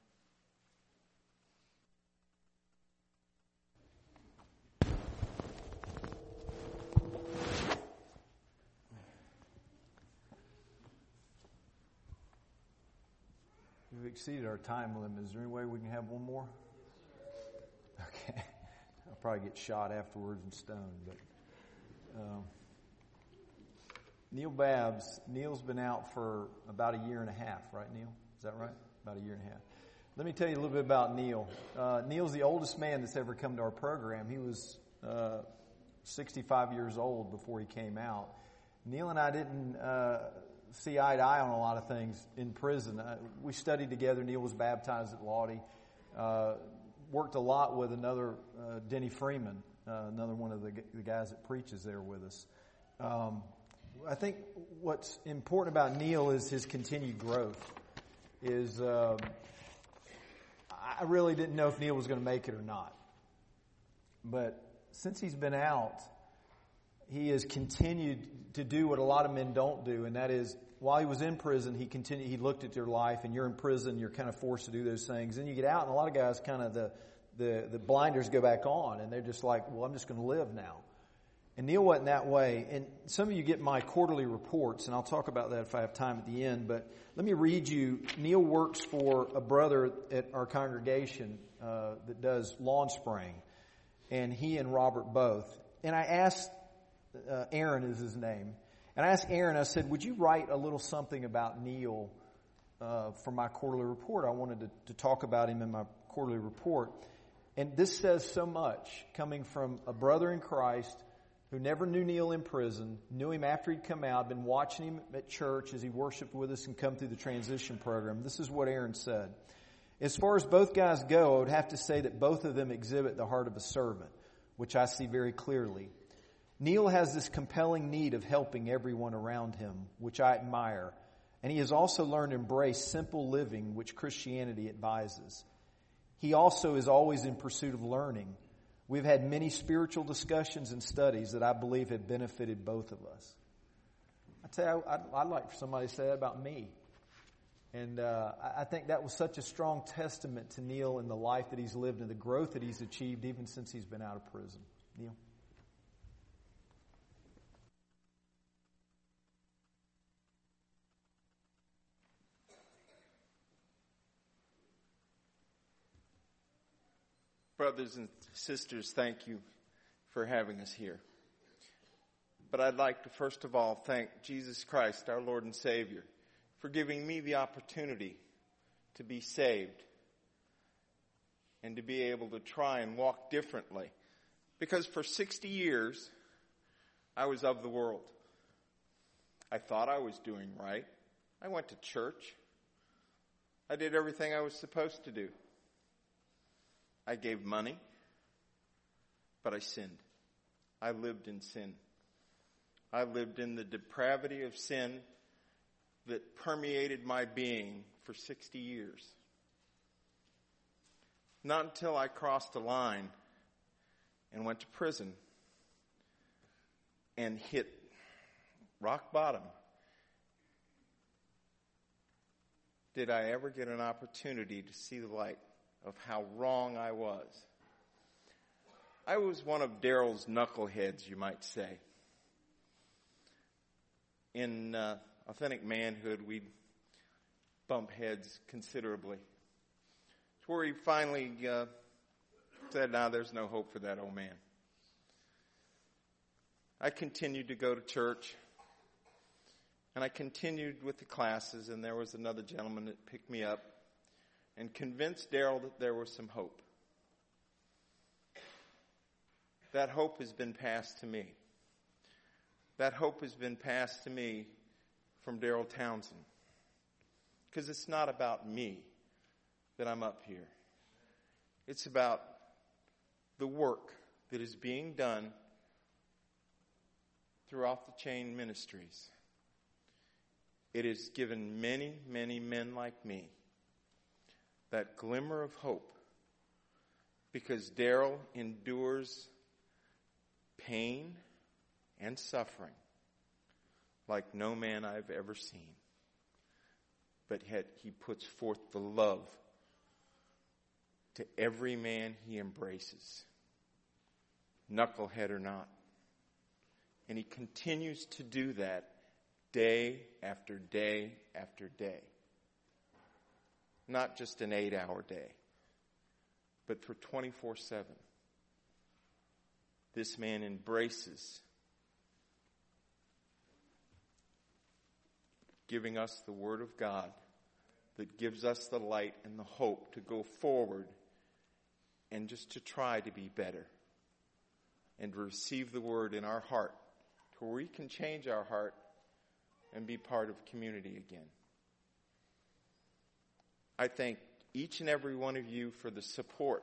We've exceeded our time limit. Is there any way we can have one more? Okay. I'll probably get shot afterwards and stoned, but um, Neil Babs, Neil's been out for about a year and a half, right, Neil? Is that right? About a year and a half. Let me tell you a little bit about Neil. Uh, Neil's the oldest man that's ever come to our program. He was uh, sixty-five years old before he came out. Neil and I didn't uh, see eye to eye on a lot of things in prison. Uh, we studied together. Neil was baptized at Lottie. Uh, worked a lot with another, uh, Denny Freeman, uh, another one of the, the guys that preaches there with us. Um, I think what's important about Neil is his continued growth. Is um, I really didn't know if Neil was going to make it or not. But since he's been out, he has continued to do what a lot of men don't do, and that is, while he was in prison, he continued. He looked at your life, and you're in prison. You're kind of forced to do those things. Then you get out, and a lot of guys kind of the the, the blinders go back on, and they're just like, "Well, I'm just going to live now." And Neil wasn't that way. And some of you get my quarterly reports, and I'll talk about that if I have time at the end. But let me read you. Neil works for a brother at our congregation uh, that does lawn spraying, and he and Robert both. And I asked, uh, Aaron is his name, And I asked Aaron, I said, would you write a little something about Neil uh, for my quarterly report? I wanted to, to talk about him in my quarterly report. And this says so much, coming from a brother in Christ who never knew Neil in prison, knew him after he'd come out, been watching him at church as he worshiped with us and come through the transition program. This is what Aaron said. As far as both guys go, I would have to say that both of them exhibit the heart of a servant, which I see very clearly. Neil has this compelling need of helping everyone around him, which I admire. And he has also learned to embrace simple living, which Christianity advises. He also is always in pursuit of learning. We've had many spiritual discussions and studies that I believe have benefited both of us. I tell you, I'd, I'd like for somebody to say that about me. And uh, I think that was such a strong testament to Neil and the life that he's lived and the growth that he's achieved even since he's been out of prison. Neil? Brothers and sisters, thank you for having us here. But I'd like to first of all thank Jesus Christ, our Lord and Savior, for giving me the opportunity to be saved and to be able to try and walk differently. Because for sixty years, I was of the world. I thought I was doing right. I went to church. I did everything I was supposed to do. I gave money, but I sinned. I lived in sin. I lived in the depravity of sin that permeated my being for sixty years. Not until I crossed a line and went to prison and hit rock bottom did I ever get an opportunity to see the light of how wrong I was. I was one of Daryl's knuckleheads, you might say. In uh, authentic manhood, we'd bump heads considerably. It's where he finally uh, said, nah, there's no hope for that old man. I continued to go to church, and I continued with the classes, and there was another gentleman that picked me up and convinced Daryl that there was some hope. That hope has been passed to me. That hope has been passed to me from Daryl Townsend. Because it's not about me that I'm up here. It's about the work that is being done throughout the chain ministries. It has given many, many men like me that glimmer of hope, because Daryl endures pain and suffering like no man I've ever seen. But yet he puts forth the love to every man he embraces, knucklehead or not. And he continues to do that day after day after day. Not just an eight-hour day, but for twenty-four seven. This man embraces giving us the Word of God that gives us the light and the hope to go forward and just to try to be better and to receive the Word in our heart to where we can change our heart and be part of community again. I thank each and every one of you for the support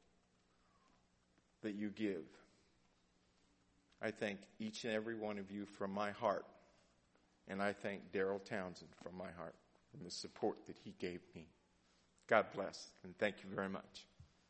that you give. I thank each and every one of you from my heart. And I thank Daryl Townsend from my heart for the support that he gave me. God bless, and thank you very much.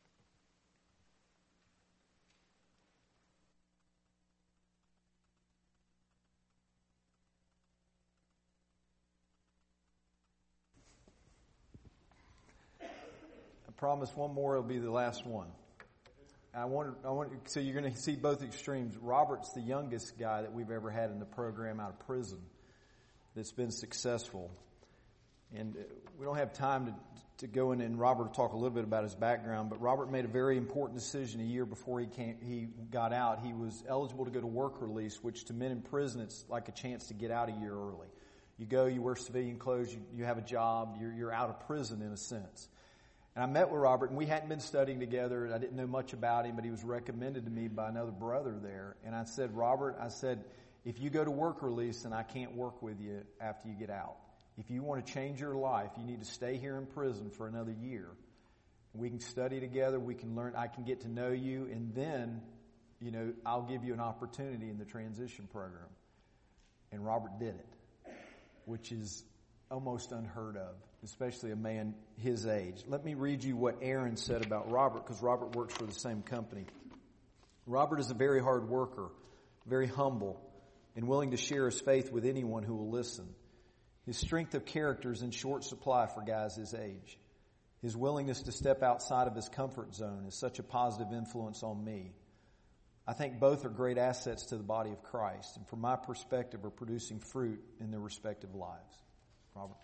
I promise one more will be the last one. I want, I want, so you're going to see both extremes. Robert's the youngest guy that we've ever had in the program out of prison that's been successful. And we don't have time to to go in, and Robert will talk a little bit about his background, but Robert made a very important decision a year before he came, he got out. He was eligible to go to work release, which to men in prison, it's like a chance to get out a year early. You go, you wear civilian clothes, you, you have a job, you're, you're out of prison in a sense. And I met with Robert, and we hadn't been studying together. I didn't know much about him, but he was recommended to me by another brother there. And I said, Robert, I said, if you go to work release, then I can't work with you after you get out. If you want to change your life, you need to stay here in prison for another year. We can study together. We can learn. I can get to know you. And then, you know, I'll give you an opportunity in the transition program. And Robert did it, which is almost unheard of, especially a man his age. Let me read you what Aaron said about Robert, because Robert works for the same company. Robert is a very hard worker, very humble, and willing to share his faith with anyone who will listen. His strength of character is in short supply for guys his age. His willingness to step outside of his comfort zone is such a positive influence on me. I think both are great assets to the body of Christ, and from my perspective are producing fruit in their respective lives. Robert.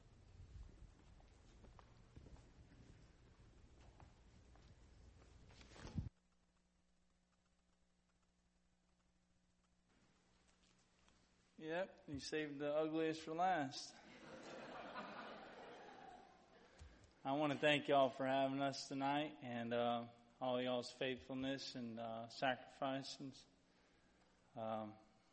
Yep, you saved the ugliest for last. I want to thank y'all for having us tonight, and uh, all y'all's faithfulness and uh, sacrifices. Um,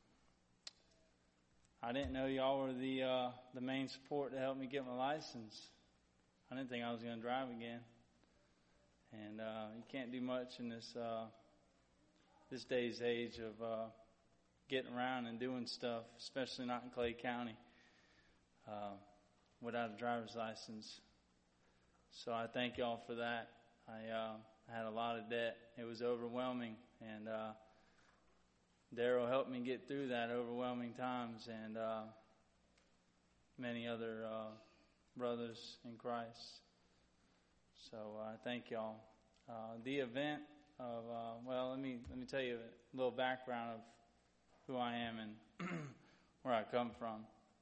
I didn't know y'all were the uh, the main support to help me get my license. I didn't think I was going to drive again, and uh, you can't do much in this uh, this day's age of uh, getting around and doing stuff, especially not in Clay County, uh, without a driver's license. So I thank y'all for that. I uh, had a lot of debt. It was overwhelming, and uh, Daryl helped me get through that overwhelming times, and uh, many other uh, brothers in Christ. So I uh, thank y'all. Uh, the event of uh, well, let me let me tell you a little background of who I am and where I come from.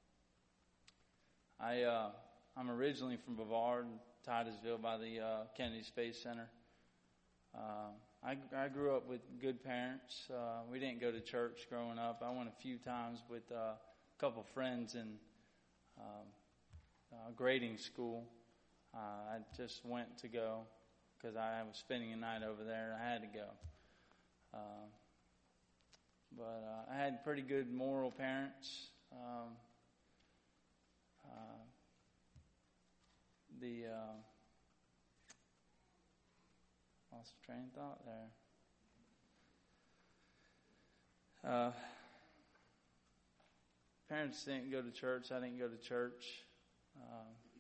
I uh, I'm originally from Brevard, Titusville, by the uh, Kennedy Space Center. Uh, I, I grew up with good parents. Uh, we didn't go to church growing up. I went a few times with uh, a couple friends in um, uh, grading school. Uh, I just went to go because I was spending a night over there and I had to go. Uh, but uh, I had pretty good moral parents. Um, uh, the uh, lost the train of thought there. Uh, parents didn't go to church. I didn't go to church. Uh,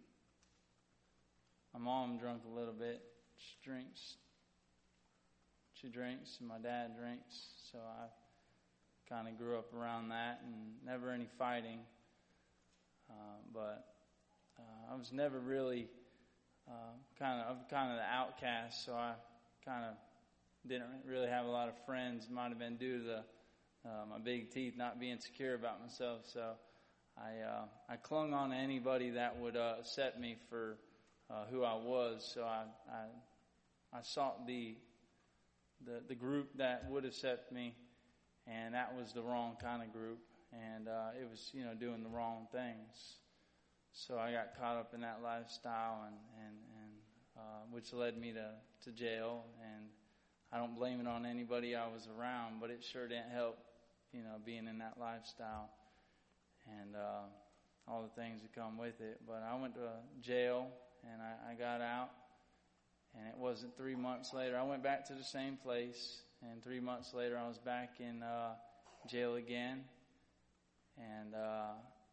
my mom drank a little bit. She drinks. She drinks, and my dad drinks. So I kind of grew up around that, and never any fighting. Uh, but uh, I was never really kind of I'm kind of the outcast, so I kind of didn't really have a lot of friends. It might have been due to the, uh, my big teeth, not being secure about myself. So I uh, I clung on to anybody that would uh, accept me for uh, who I was. So I, I I sought the the the group that would accept me, and that was the wrong kind of group, and uh, it was you know doing the wrong things. So I got caught up in that lifestyle, and and and uh, which led me to to jail. And I don't blame it on anybody I was around, but it sure didn't help, you know, being in that lifestyle and uh, all the things that come with it. But I went to jail, and I, I got out, and it wasn't three months later. I went back to the same place, and three months later I was back in uh, jail again, and uh,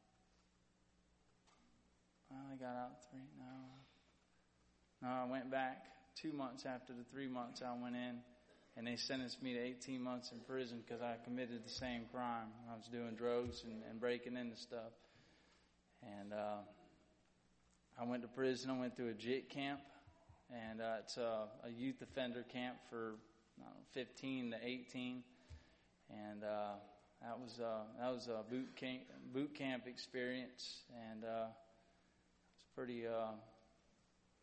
I got out three, no. No, I went back two months after the three months I went in, and they sentenced me to eighteen months in prison because I committed the same crime. I was doing drugs and, and breaking into stuff. And uh, I went to prison. I went through a J I T camp, and uh, it's a, a youth offender camp for I don't know, fifteen to eighteen. And uh, that was uh, that was a boot camp, boot camp experience, and uh, it's pretty uh,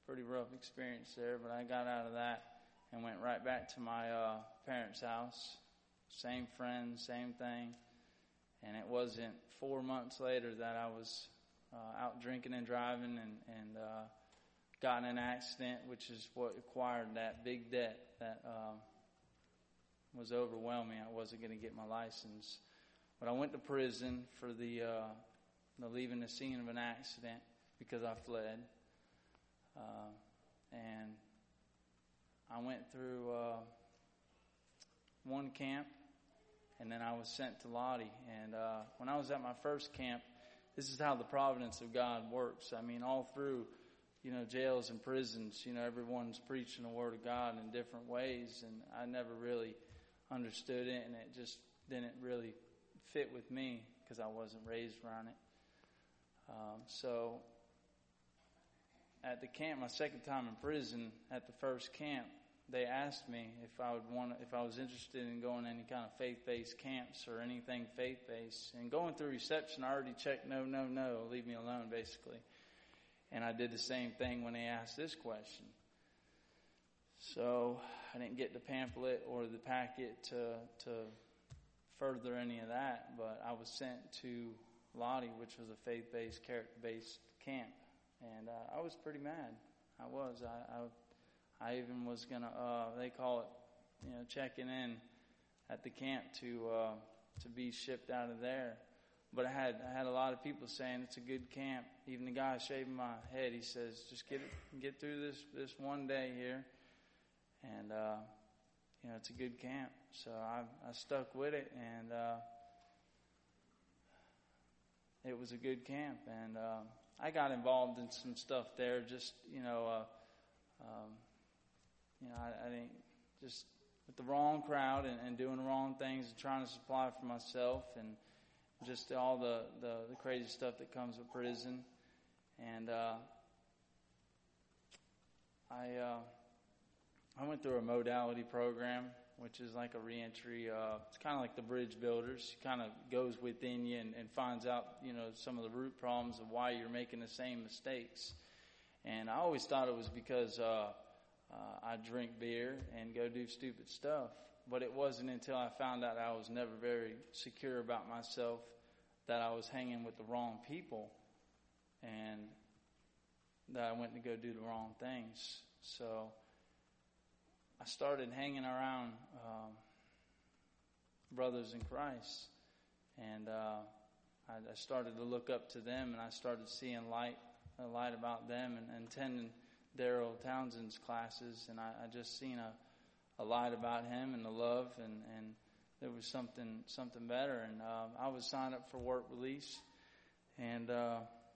pretty rough experience there, but I got out of that and went right back to my uh, parents' house. Same friends, same thing. And it wasn't four months later that I was uh, out drinking and driving and, and uh, got in an accident, which is what acquired that big debt that uh, was overwhelming. I wasn't going to get my license. But I went to prison for the, uh, the leaving the scene of an accident because I fled. Uh, and I went through uh, one camp, and then I was sent to Lottie. And uh, when I was at my first camp, this is how the providence of God works. I mean, all through, you know, jails and prisons, you know, everyone's preaching the Word of God in different ways, and I never really understood it, and it just didn't really fit with me because I wasn't raised around it. Um, so at the camp, my second time in prison, at the first camp, they asked me if I would want, if I was interested in going to any kind of faith-based camps or anything faith-based. And going through reception, I already checked no, no, no, leave me alone, basically. And I did the same thing when they asked this question. So I didn't get the pamphlet or the packet to to further any of that, but I was sent to Lottie, which was a faith-based, character-based camp. And uh, I was pretty mad. I was. I, I I even was going to, uh, they call it, you know, checking in at the camp to uh, to be shipped out of there. But I had I had a lot of people saying it's a good camp. Even the guy shaving my head, he says, just get it, get through this, this one day here. And, uh, you know, it's a good camp. So I, I stuck with it, and uh, it was a good camp. And uh, I got involved in some stuff there, just, you know, uh, um, You know, I, I think just with the wrong crowd and, and doing the wrong things and trying to supply for myself and just all the, the, the crazy stuff that comes with prison. And uh, I uh, I went through a modality program, which is like a reentry. Uh, it's kind of like the Bridge Builders. It kind of goes within you and, and finds out, you know, some of the root problems of why you're making the same mistakes. And I always thought it was because uh, Uh, I drink beer and go do stupid stuff. But it wasn't until I found out I was never very secure about myself that I was hanging with the wrong people and that I went to go do the wrong things. So I started hanging around um, brothers in Christ, and uh, I, I started to look up to them, and I started seeing light, a light about them, and, and attending Daryl Townsend's classes, and I, I just seen a, a light about him and the love, and, and there was something something better. And uh, I was signed up for work release, and uh,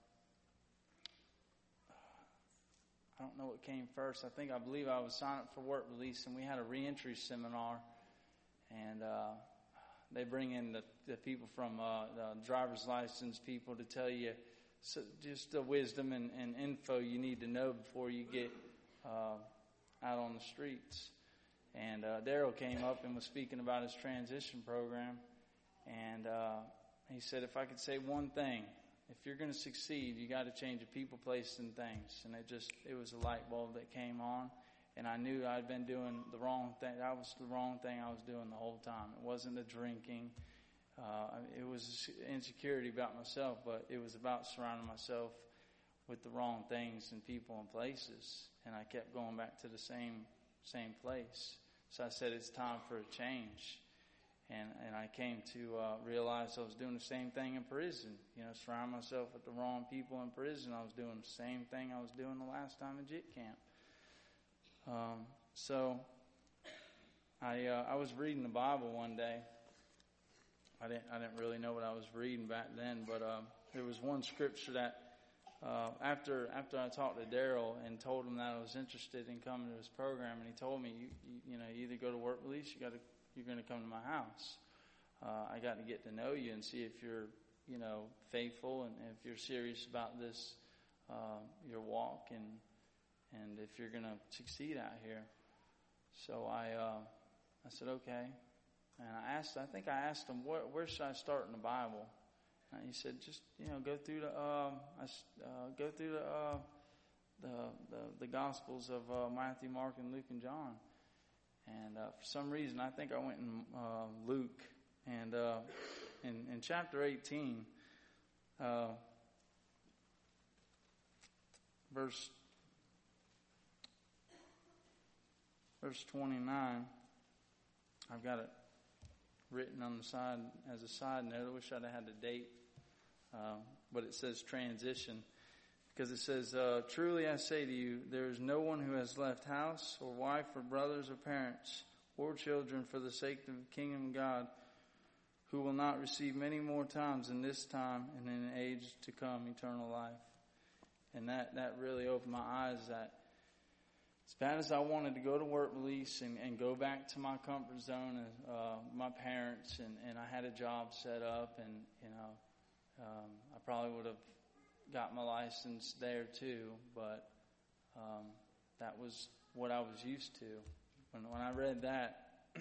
I don't know what came first. I think I believe I was signed up for work release, and we had a reentry seminar, and uh, they bring in the, the people from uh, the driver's license people to tell you. So just the wisdom and, and info you need to know before you get uh, out on the streets. And uh, Daryl came up and was speaking about his transition program. And uh, he said, if I could say one thing, if you're going to succeed, you got to change the people, place, and things. And it just, it was a light bulb that came on. And I knew I'd been doing the wrong thing. That was the wrong thing I was doing the whole time. It wasn't the drinking. Uh, it was insecurity about myself, but it was about surrounding myself with the wrong things and people and places. And I kept going back to the same same place. So I said, it's time for a change. And and I came to uh, realize I was doing the same thing in prison. You know, surrounding myself with the wrong people in prison. I was doing the same thing I was doing the last time in J I T camp. Um, so I uh, I was reading the Bible one day. I didn't I didn't really know what I was reading back then, but um, there was one scripture that uh, after after I talked to Daryl and told him that I was interested in coming to his program, and he told me, you you, you know, you either go to work release, you got to you're going to come to my house. Uh, I got to get to know you and see if you're you know faithful and if you're serious about this uh, your walk and and if you're going to succeed out here. So I uh, I said okay. And I asked, I think I asked him, where, where should I start in the Bible? And he said, just, you know, go through the, um, uh, go through the, uh, the the, the Gospels of uh, Matthew, Mark, and Luke, and John. And uh, for some reason, I think I went in uh, Luke. And uh, in, in chapter eighteen, uh, verse verse twenty-nine, I've got it written on the side as a side note. I wish I'd have had the date, uh, but it says transition. Because it says, uh, truly I say to you, there is no one who has left house or wife or brothers or parents or children for the sake of the kingdom of God who will not receive many more times in this time and in the age to come eternal life. And that, that really opened my eyes that as bad as I wanted to go to work release and, and go back to my comfort zone, uh, my parents, and, and I had a job set up, and, you know, um, I probably would have got my license there too, but um, that was what I was used to. When, when I read that,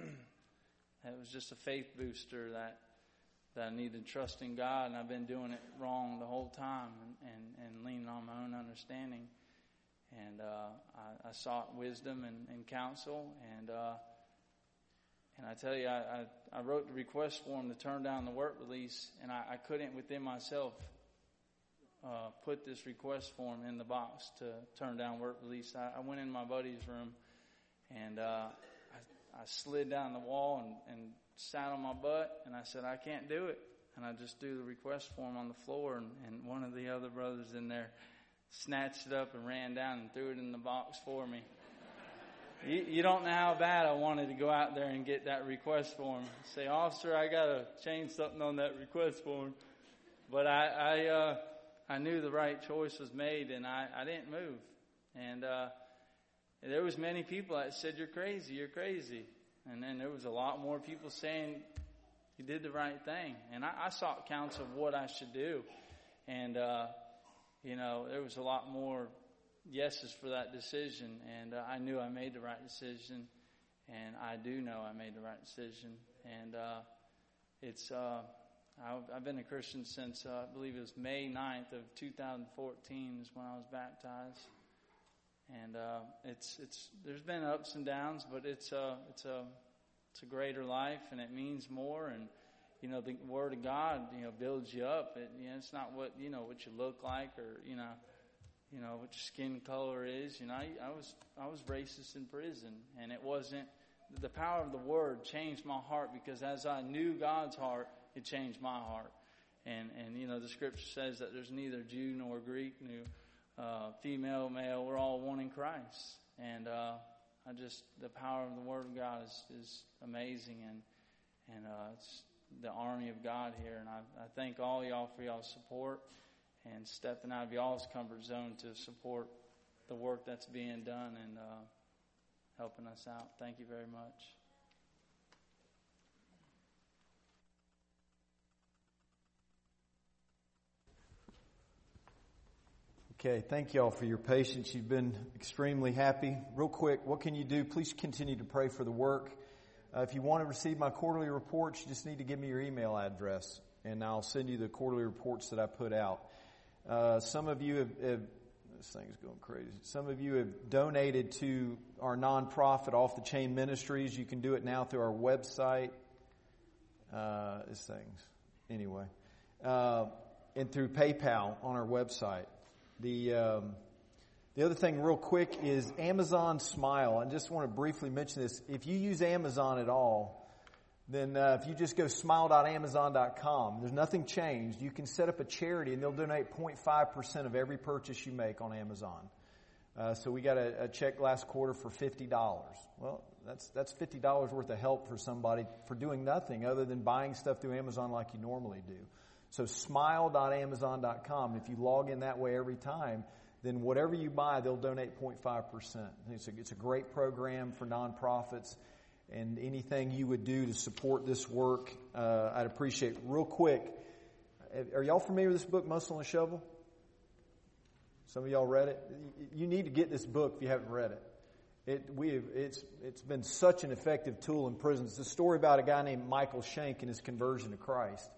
it was just a faith booster that that I needed to trust in God, and I've been doing it wrong the whole time and, and, and leaning on my own understanding. And uh, I, I sought wisdom and, and counsel, and uh, and I tell you, I, I, I wrote the request form to turn down the work release, and I, I couldn't within myself Uh, put this request form in the box to turn down work release. I, I went in my buddy's room, and uh, I, I slid down the wall and, and sat on my butt, and I said, I can't do it. And I just threw the request form on the floor, and, and one of the other brothers in there snatched it up and ran down and threw it in the box for me. you, you don't know how bad I wanted to go out there and get that request form. Say, officer, I got to change something on that request form. But I... I uh, I knew the right choice was made, and I, I didn't move. And uh, there was many people that said, you're crazy, you're crazy. And then there was a lot more people saying, you did the right thing. And I, I sought counsel of what I should do. And, uh, you know, there was a lot more yeses for that decision. And uh, I knew I made the right decision. And I do know I made the right decision. And uh, it's... Uh, I've been a Christian since, uh, I believe it was May ninth of two thousand fourteen is when I was baptized. And, uh, it's, it's, there's been ups and downs, but it's a, it's a, it's a greater life, and it means more. And, you know, the Word of God, you know, builds you up. It, you know, it's not what, you know, what you look like, or, you know, you know, what your skin color is. You know, I, I was, I was racist in prison, and it wasn't, the power of the Word changed my heart, because as I knew God's heart, it changed my heart. And, and, you know, the scripture says that there's neither Jew nor Greek, nor uh, female, male. We're all one in Christ. And uh, I just, the power of the Word of God is, is amazing. And, and uh, it's the army of God here. And I, I thank all y'all for y'all's support and stepping out of y'all's comfort zone to support the work that's being done and uh, helping us out. Thank you very much. Okay, thank you all for your patience. You've been extremely happy. Real quick, what can you do? Please continue to pray for the work. Uh, if you want to receive my quarterly reports, you just need to give me your email address, and I'll send you the quarterly reports that I put out. Uh, some of you have, have, this thing's going crazy. Some of you have donated to our nonprofit Off the Chain Ministries. You can do it now through our website. Uh, this thing's, anyway. Uh, and through PayPal on our website. The um, the other thing real quick is Amazon Smile. I just want to briefly mention this. If you use Amazon at all, then uh, if you just go smile dot amazon dot com, there's nothing changed. You can set up a charity, and they'll donate zero point five percent of every purchase you make on Amazon. Uh, so we got a, a check last quarter for fifty dollars. Well, that's that's fifty dollars worth of help for somebody for doing nothing other than buying stuff through Amazon like you normally do. So smile dot amazon dot com. If you log in that way every time, then whatever you buy, they'll donate zero point five percent. It's a, it's a great program for nonprofits, and anything you would do to support this work, uh, I'd appreciate. Real quick, are y'all familiar with this book, Muscle and Shovel? Some of y'all read it. You need to get this book if you haven't read it. It we have, it's it's been such an effective tool in prisons. It's a story about a guy named Michael Shank and his conversion to Christ.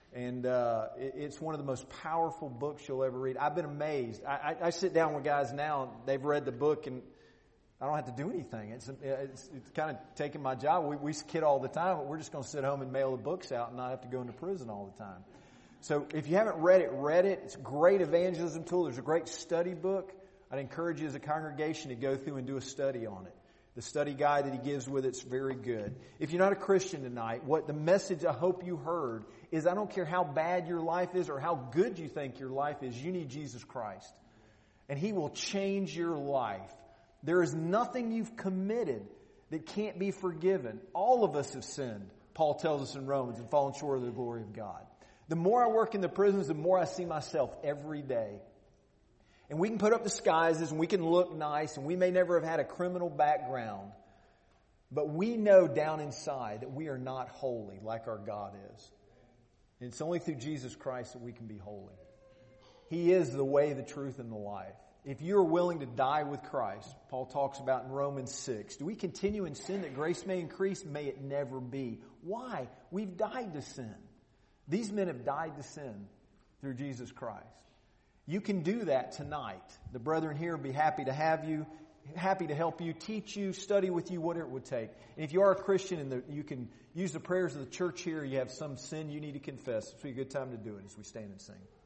And uh, it, it's one of the most powerful books you'll ever read. I've been amazed. I, I, I sit down with guys now, they've read the book, and I don't have to do anything. It's, it's, it's kind of taking my job. We, we kid all the time, but we're just going to sit home and mail the books out and not have to go into prison all the time. So if you haven't read it, read it. It's a great evangelism tool. There's a great study book. I'd encourage you as a congregation to go through and do a study on it. The study guide that he gives with it's very good. If you're not a Christian tonight, what the message I hope you heard is I don't care how bad your life is or how good you think your life is, you need Jesus Christ. And he will change your life. There is nothing you've committed that can't be forgiven. All of us have sinned, Paul tells us in Romans, and fallen short of the glory of God. The more I work in the prisons, the more I see myself every day. And we can put up disguises and we can look nice and we may never have had a criminal background. But we know down inside that we are not holy like our God is. And it's only through Jesus Christ that we can be holy. He is the way, the truth, and the life. If you're willing to die with Christ, Paul talks about in Romans six, do we continue in sin that grace may increase? May it never be. Why? We've died to sin. These men have died to sin through Jesus Christ. You can do that tonight. The brethren here will be happy to have you, happy to help you, teach you, study with you, whatever it would take. And if you are a Christian and the, you can use the prayers of the church here, you have some sin you need to confess, it's a good time to do it as we stand and sing.